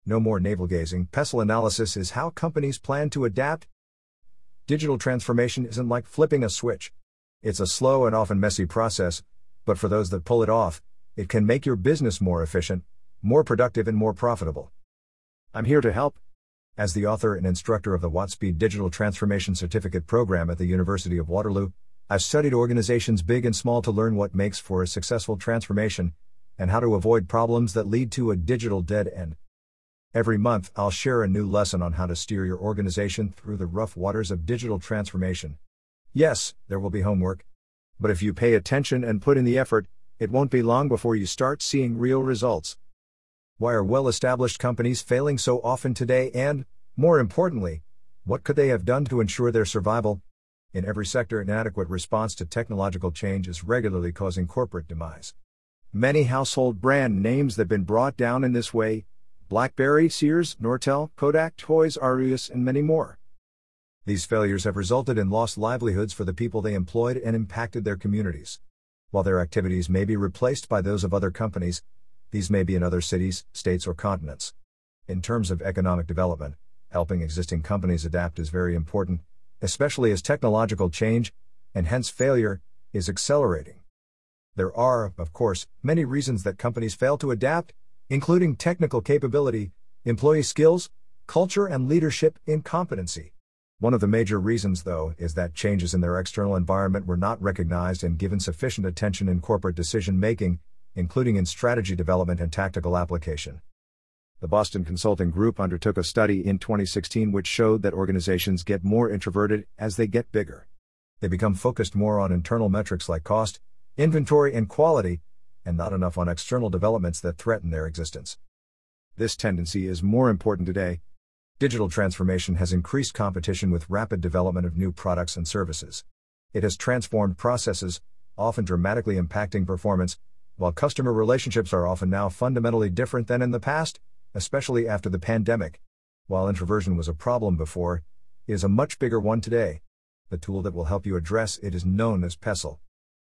No more navel gazing. PESTEL analysis is how companies plan to adapt. Digital transformation isn't like flipping a switch. It's a slow and often messy process, but for those that pull it off, it can make your business more efficient, more productive, and more profitable. I'm here to help. As the author and instructor of the WattSpeed Digital Transformation Certificate Program at the University of Waterloo, I've studied organizations big and small to learn what makes for a successful transformation and how to avoid problems that lead to a digital dead end. Every month, I'll share a new lesson on how to steer your organization through the rough waters of digital transformation. Yes, there will be homework. But if you pay attention and put in the effort, it won't be long before you start seeing real results. Why are well-established companies failing so often today and, more importantly, what could they have done to ensure their survival? In every sector, inadequate response to technological change is regularly causing corporate demise. Many household brand names that have been brought down in this way: BlackBerry, Sears, Nortel, Kodak, Toys R Us, and many more. These failures have resulted in lost livelihoods for the people they employed and impacted their communities. While their activities may be replaced by those of other companies, these may be in other cities, states, or continents. In terms of economic development, helping existing companies adapt is very important, especially as technological change, and hence failure, is accelerating. There are, of course, many reasons that companies fail to adapt, including technical capability, employee skills, culture, and leadership incompetency. One of the major reasons, though, is that changes in their external environment were not recognized and given sufficient attention in corporate decision-making, including in strategy development and tactical application. The Boston Consulting Group undertook a study in 2016 which showed that organizations get more introverted as they get bigger. They become focused more on internal metrics like cost, inventory, and quality, and not enough on external developments that threaten their existence. This tendency is more important today. Digital transformation has increased competition with rapid development of new products and services. It has transformed processes, often dramatically impacting performance, while customer relationships are often now fundamentally different than in the past, especially after the pandemic. While introversion was a problem before, it is a much bigger one today. The tool that will help you address it is known as PESTEL.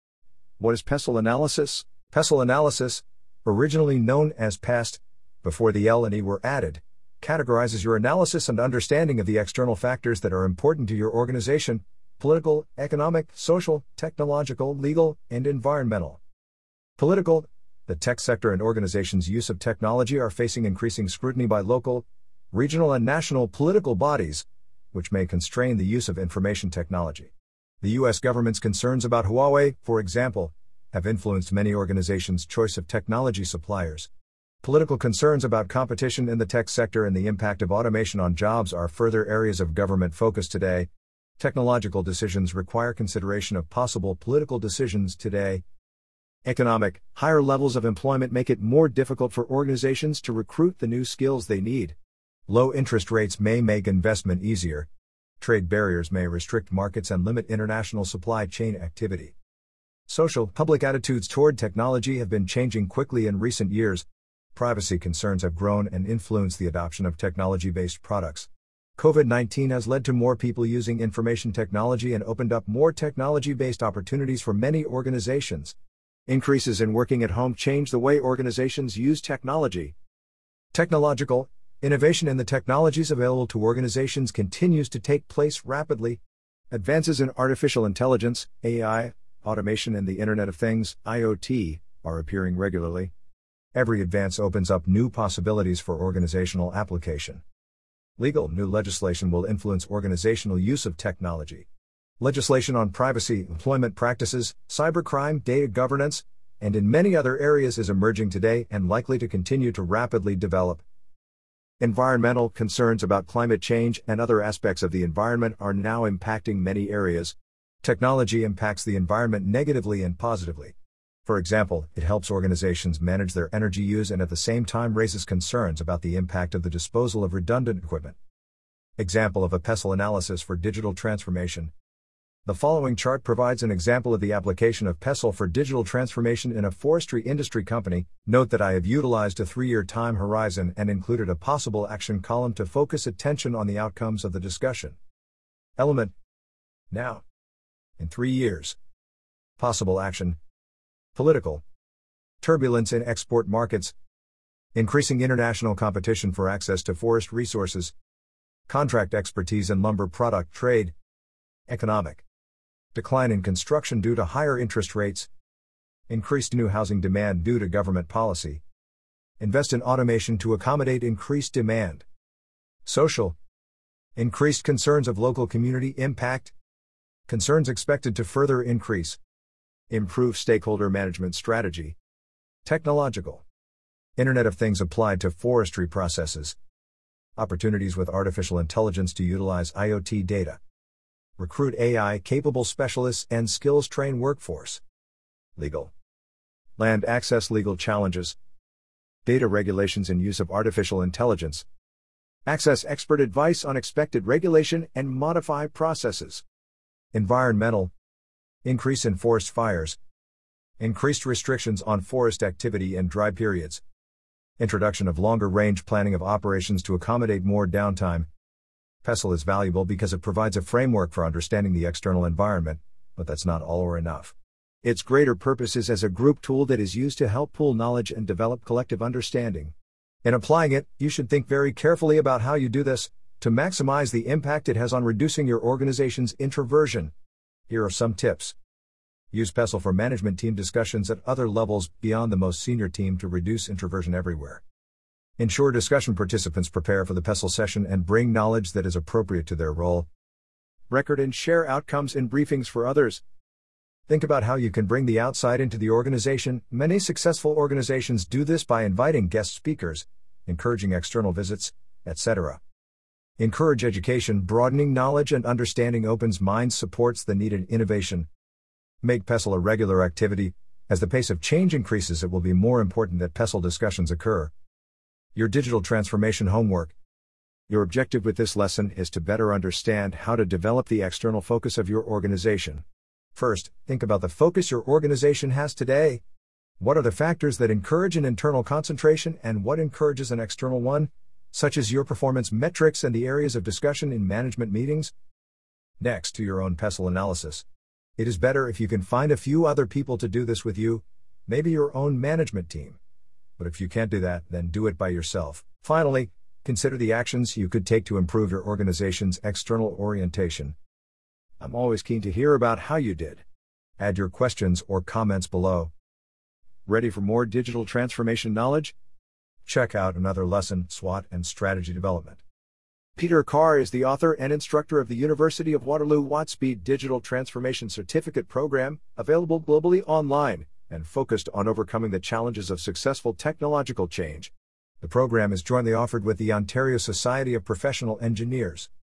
What is PESTEL analysis? PESTEL analysis, originally known as PEST, before the L and E were added, categorizes your analysis and understanding of the external factors that are important to your organization: political, economic, social, technological, legal, and environmental. Political: the tech sector and organizations' use of technology are facing increasing scrutiny by local, regional, and national political bodies, which may constrain the use of information technology. The U.S. government's concerns about Huawei, for example, have influenced many organizations' choice of technology suppliers. Political concerns about competition in the tech sector and the impact of automation on jobs are further areas of government focus today. Technological decisions require consideration of possible political decisions today. Economic: higher levels of employment make it more difficult for organizations to recruit the new skills they need. Low interest rates may make investment easier. Trade barriers may restrict markets and limit international supply chain activity. Social: public attitudes toward technology have been changing quickly in recent years. Privacy concerns have grown and influenced the adoption of technology-based products. COVID-19 has led to more people using information technology and opened up more technology-based opportunities for many organizations. Increases in working at home change the way organizations use technology. Technological: innovation in the technologies available to organizations continues to take place rapidly. Advances in artificial intelligence, AI, automation, and the Internet of Things, IoT, are appearing regularly. Every advance opens up new possibilities for organizational application. Legal: new legislation will influence organizational use of technology. Legislation on privacy, employment practices, cybercrime, data governance, and in many other areas is emerging today and likely to continue to rapidly develop. Environmental: concerns about climate change and other aspects of the environment are now impacting many areas. Technology impacts the environment negatively and positively. For example, it helps organizations manage their energy use and at the same time raises concerns about the impact of the disposal of redundant equipment. Example of a PESTEL analysis for digital transformation. The following chart provides an example of the application of PESTEL for digital transformation in a forestry industry company. Note that I have utilized a 3-year time horizon and included a possible action column to focus attention on the outcomes of the discussion. Element: now. In 3 years. Possible action: political. Turbulence in export markets. Increasing international competition for access to forest resources. Contract expertise in lumber product trade. Economic decline in construction due to higher interest rates. Increased new housing demand due to government policy. Invest in automation to accommodate increased demand. Social increased concerns of local community impact. Concerns expected to further increase. Improve stakeholder management strategy. Technological Internet of Things applied to forestry processes. Opportunities with artificial intelligence to utilize IoT data. Recruit AI-capable specialists and skills-trained workforce. Legal land access legal challenges. Data regulations and use of artificial intelligence. Access expert advice on expected regulation and modify processes. Environmental increase in forest fires. Increased restrictions on forest activity and dry periods. Introduction of longer-range planning of operations to accommodate more downtime. PESTLE is valuable because it provides a framework for understanding the external environment, but that's not all or enough. Its greater purpose is as a group tool that is used to help pool knowledge and develop collective understanding. In applying it, you should think very carefully about how you do this, to maximize the impact it has on reducing your organization's introversion. Here are some tips. Use PESTLE for management team discussions at other levels beyond the most senior team to reduce introversion everywhere. Ensure discussion participants prepare for the PESTLE session and bring knowledge that is appropriate to their role. Record and share outcomes in briefings for others. Think about how you can bring the outside into the organization. Many successful organizations do this by inviting guest speakers, encouraging external visits, etc. Encourage education. Broadening knowledge and understanding opens minds, supports the needed innovation. Make PESTLE a regular activity. As the pace of change increases, it will be more important that PESTLE discussions occur. Your digital transformation homework. Your objective with this lesson is to better understand how to develop the external focus of your organization. First, think about the focus your organization has today. What are the factors that encourage an internal concentration and what encourages an external one, such as your performance metrics and the areas of discussion in management meetings? Next, to your own PESTLE analysis. It is better if you can find a few other people to do this with you, maybe your own management team. But if you can't do that, then do it by yourself. Finally, consider the actions you could take to improve your organization's external orientation. I'm always keen to hear about how you did. Add your questions or comments below. Ready for more digital transformation knowledge? Check out another lesson, SWOT and Strategy Development. Peter Carr is the author and instructor of the University of Waterloo WattSpeed Digital Transformation Certificate Program, available globally online, and focused on overcoming the challenges of successful technological change. The program is jointly offered with the Ontario Society of Professional Engineers.